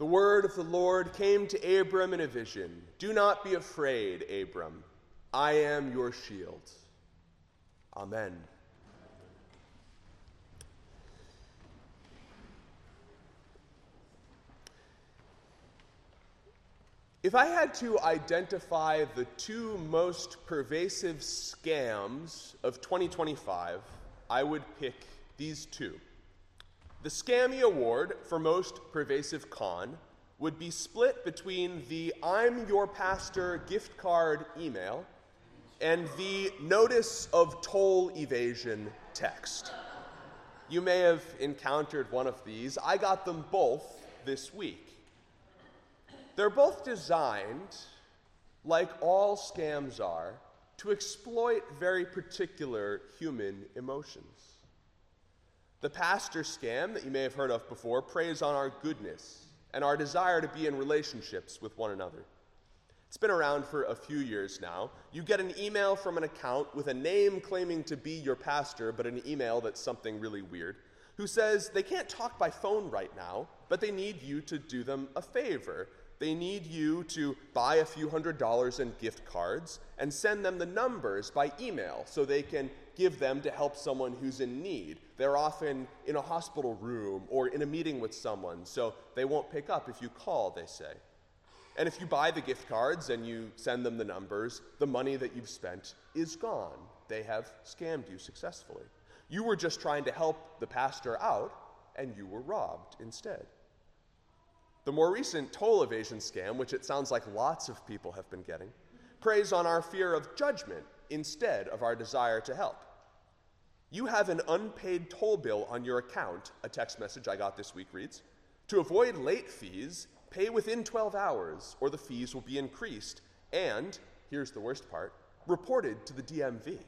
word of the Lord came to Abram in a vision. Do not be afraid, Abram. I am your shield. Amen. If I had to identify the two most pervasive scams of 2025, I would pick these two. The Scammy Award for most pervasive con would be split between the I'm your pastor gift card email and the notice of toll evasion text. You may have encountered one of these. I got them both this week. They're both designed, like all scams are, to exploit very particular human emotions. The pastor scam that you may have heard of before preys on our goodness and our desire to be in relationships with one another. It's been around for a few years now. You get an email from an account with a name claiming to be your pastor, but an email that's something really weird, who says they can't talk by phone right now, but they need you to do them a favor. They need you to buy a few $100s in gift cards and send them the numbers by email so they can give them to help someone who's in need. They're often in a hospital room or in a meeting with someone, so they won't pick up if you call, they say. And if you buy the gift cards and you send them the numbers, the money that you've spent is gone. They have scammed you successfully. You were just trying to help the pastor out, and you were robbed instead. The more recent toll evasion scam, which it sounds like lots of people have been getting, preys on our fear of judgment instead of our desire to help. You have an unpaid toll bill on your account, a text message I got this week reads. To avoid late fees, pay within 12 hours or the fees will be increased and, here's the worst part, reported to the DMV.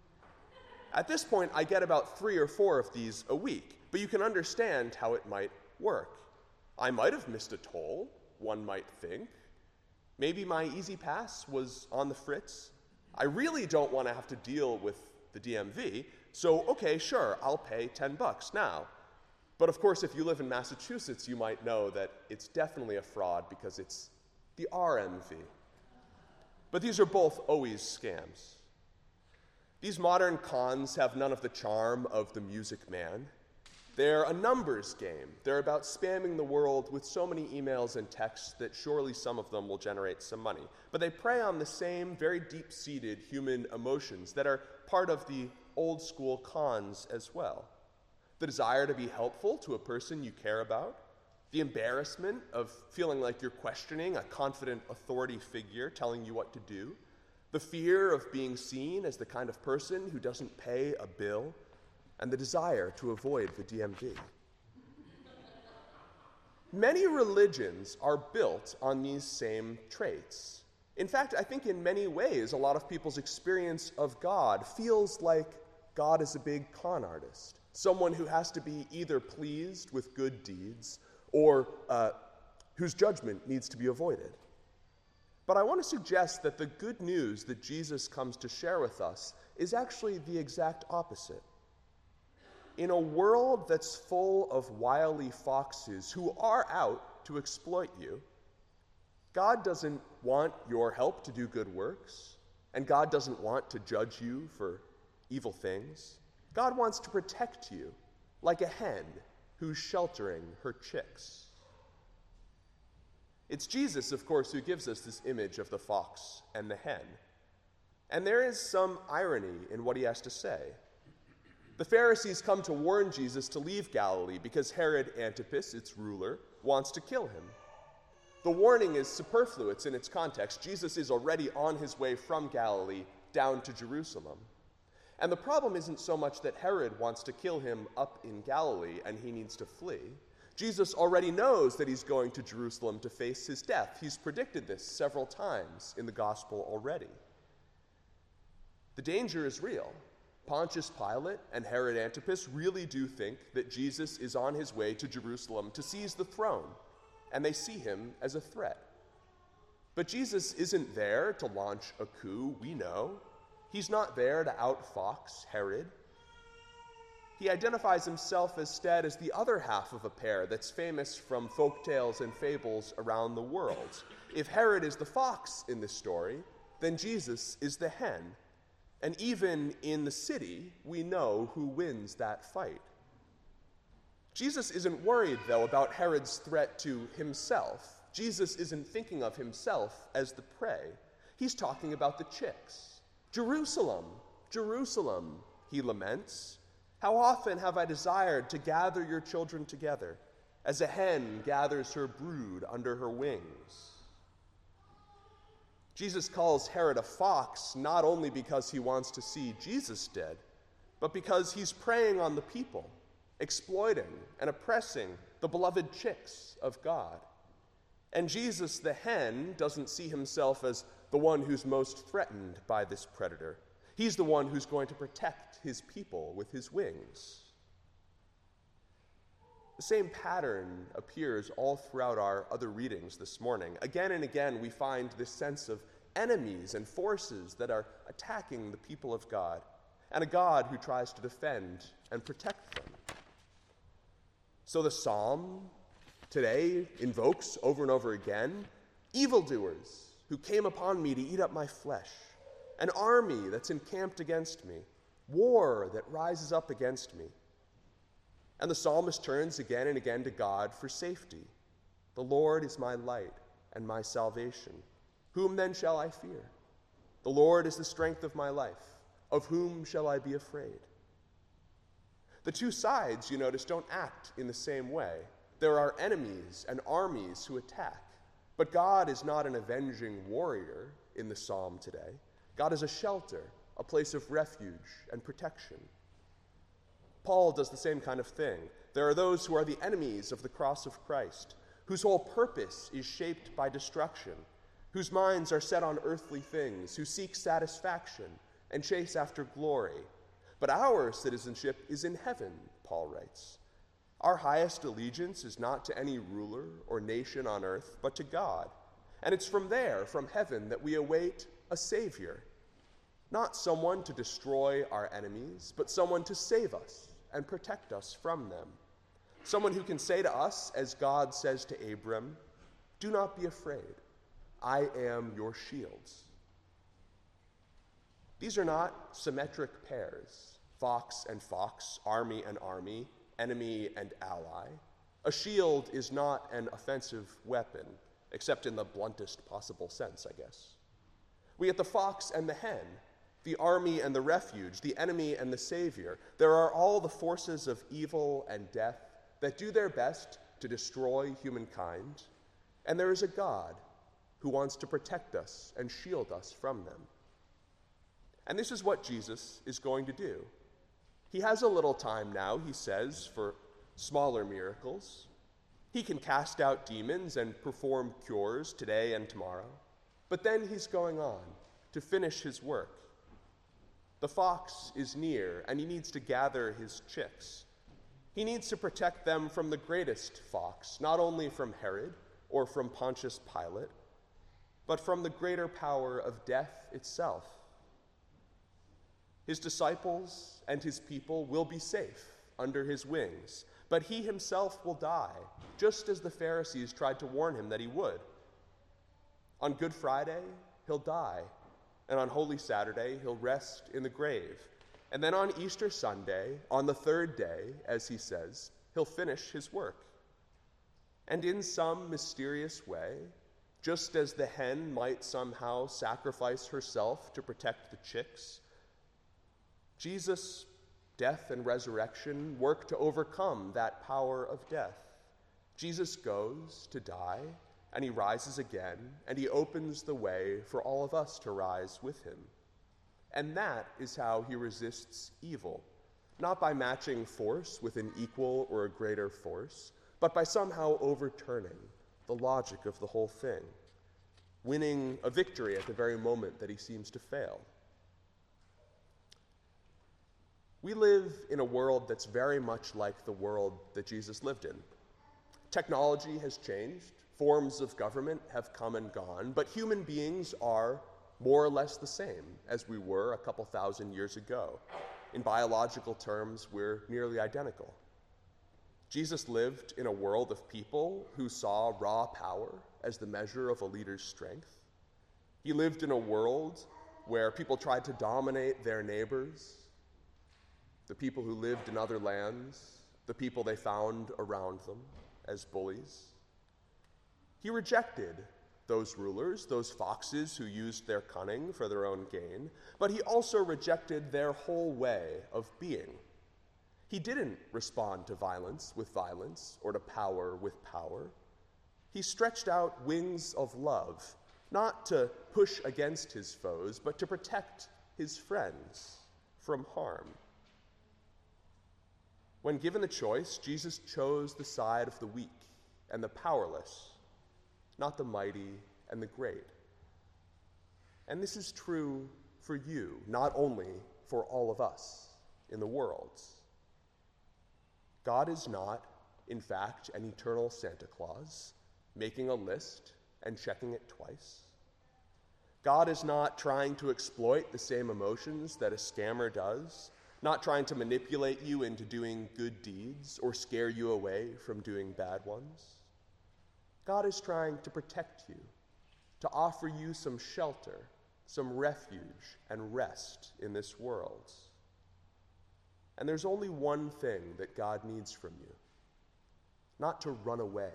At this point, I get about 3 or 4 of these a week, but you can understand how it might work. I might have missed a toll, one might think. Maybe my Easy Pass was on the fritz. I really don't want to have to deal with the DMV, so okay, sure, I'll pay $10 now. But of course, if you live in Massachusetts, you might know that it's definitely a fraud because it's the RMV. But these are both always scams. These modern cons have none of the charm of the Music Man. They're a numbers game. They're about spamming the world with so many emails and texts that surely some of them will generate some money. But they prey on the same very deep-seated human emotions that are part of the old-school cons as well. The desire to be helpful to a person you care about, the embarrassment of feeling like you're questioning a confident authority figure telling you what to do, the fear of being seen as the kind of person who doesn't pay a bill, and the desire to avoid the DMV. Many religions are built on these same traits. In fact, I think in many ways, a lot of people's experience of God feels like God is a big con artist, someone who has to be either pleased with good deeds or whose judgment needs to be avoided. But I want to suggest that the good news that Jesus comes to share with us is actually the exact opposite. In a world that's full of wily foxes who are out to exploit you, God doesn't want your help to do good works, and God doesn't want to judge you for evil things. God wants to protect you like a hen who's sheltering her chicks. It's Jesus, of course, who gives us this image of the fox and the hen. And there is some irony in what he has to say. The Pharisees come to warn Jesus to leave Galilee because Herod Antipas, its ruler, wants to kill him. The warning is superfluous in its context. Jesus is already on his way from Galilee down to Jerusalem. And the problem isn't so much that Herod wants to kill him up in Galilee and he needs to flee. Jesus already knows that he's going to Jerusalem to face his death. He's predicted this several times in the gospel already. The danger is real. Pontius Pilate and Herod Antipas really do think that Jesus is on his way to Jerusalem to seize the throne, and they see him as a threat. But Jesus isn't there to launch a coup, we know. He's not there to outfox Herod. He identifies himself instead as the other half of a pair that's famous from folk tales and fables around the world. If Herod is the fox in this story, then Jesus is the hen. And even in the city, we know who wins that fight. Jesus isn't worried, though, about Herod's threat to himself. Jesus isn't thinking of himself as the prey. He's talking about the chicks. Jerusalem, Jerusalem, he laments. How often have I desired to gather your children together, as a hen gathers her brood under her wings? Jesus calls Herod a fox not only because he wants to see Jesus dead, but because he's preying on the people, exploiting and oppressing the beloved chicks of God. And Jesus, the hen, doesn't see himself as the one who's most threatened by this predator. He's the one who's going to protect his people with his wings. The same pattern appears all throughout our other readings this morning. Again and again, we find this sense of enemies and forces that are attacking the people of God, and a God who tries to defend and protect them. So the psalm today invokes over and over again evildoers who came upon me to eat up my flesh, an army that's encamped against me, war that rises up against me. And the psalmist turns again and again to God for safety. The Lord is my light and my salvation. Whom then shall I fear? The Lord is the strength of my life. Of whom shall I be afraid? The two sides, you notice, don't act in the same way. There are enemies and armies who attack. But God is not an avenging warrior in the psalm today. God is a shelter, a place of refuge and protection. Paul does the same kind of thing. There are those who are the enemies of the cross of Christ, whose whole purpose is shaped by destruction, whose minds are set on earthly things, who seek satisfaction and chase after glory. But our citizenship is in heaven, Paul writes. Our highest allegiance is not to any ruler or nation on earth, but to God. And it's from there, from heaven, that we await a Savior. Not someone to destroy our enemies, but someone to save us and protect us from them. Someone who can say to us, as God says to Abram, "Do not be afraid. I am your shields." These are not symmetric pairs, fox and fox, army and army, enemy and ally. A shield is not an offensive weapon, except in the bluntest possible sense, I guess. We get the fox and the hen, the army and the refuge, the enemy and the savior. There are all the forces of evil and death that do their best to destroy humankind, and there is a God who wants to protect us and shield us from them. And this is what Jesus is going to do. He has a little time now, he says, for smaller miracles. He can cast out demons and perform cures today and tomorrow. But then he's going on to finish his work. The fox is near, and he needs to gather his chicks. He needs to protect them from the greatest fox, not only from Herod or from Pontius Pilate, but from the greater power of death itself. His disciples and his people will be safe under his wings, but he himself will die, just as the Pharisees tried to warn him that he would. On Good Friday, he'll die, and on Holy Saturday, he'll rest in the grave. And then on Easter Sunday, on the third day, as he says, he'll finish his work. And in some mysterious way, just as the hen might somehow sacrifice herself to protect the chicks, Jesus' death and resurrection work to overcome that power of death. Jesus goes to die, and he rises again, and he opens the way for all of us to rise with him. And that is how he resists evil, not by matching force with an equal or a greater force, but by somehow overturning the logic of the whole thing, winning a victory at the very moment that he seems to fail. We live in a world that's very much like the world that Jesus lived in. Technology has changed, forms of government have come and gone, but human beings are more or less the same as we were a couple thousand years ago. In biological terms, we're nearly identical. Jesus lived in a world of people who saw raw power as the measure of a leader's strength. He lived in a world where people tried to dominate their neighbors, the people who lived in other lands, the people they found around them as bullies. He rejected those rulers, those foxes who used their cunning for their own gain, but he also rejected their whole way of being. He didn't respond to violence with violence or to power with power. He stretched out wings of love, not to push against his foes, but to protect his friends from harm. When given the choice, Jesus chose the side of the weak and the powerless, not the mighty and the great. And this is true for you, not only for all of us in the world. God is not, in fact, an eternal Santa Claus, making a list and checking it twice. God is not trying to exploit the same emotions that a scammer does, not trying to manipulate you into doing good deeds or scare you away from doing bad ones. God is trying to protect you, to offer you some shelter, some refuge and rest in this world. And there's only one thing that God needs from you, not to run away.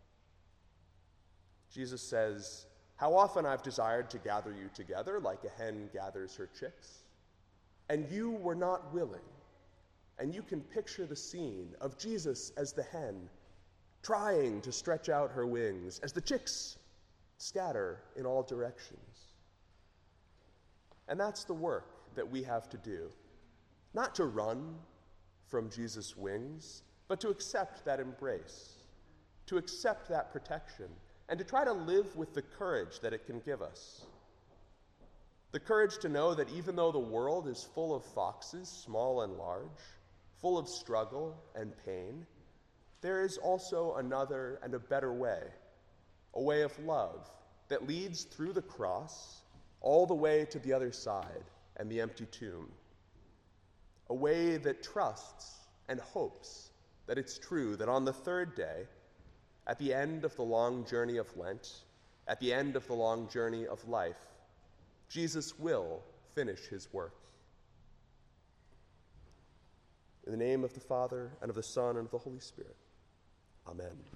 Jesus says, "How often I've desired to gather you together like a hen gathers her chicks, and you were not willing." And you can picture the scene of Jesus as the hen, trying to stretch out her wings as the chicks scatter in all directions. And that's the work that we have to do. Not to run from Jesus' wings, but to accept that embrace, to accept that protection, and to try to live with the courage that it can give us. The courage to know that even though the world is full of foxes, small and large, full of struggle and pain, there is also another and a better way, a way of love that leads through the cross all the way to the other side and the empty tomb. A way that trusts and hopes that it's true that on the third day, at the end of the long journey of Lent, at the end of the long journey of life, Jesus will finish his work. In the name of the Father, and of the Son, and of the Holy Spirit. Amen.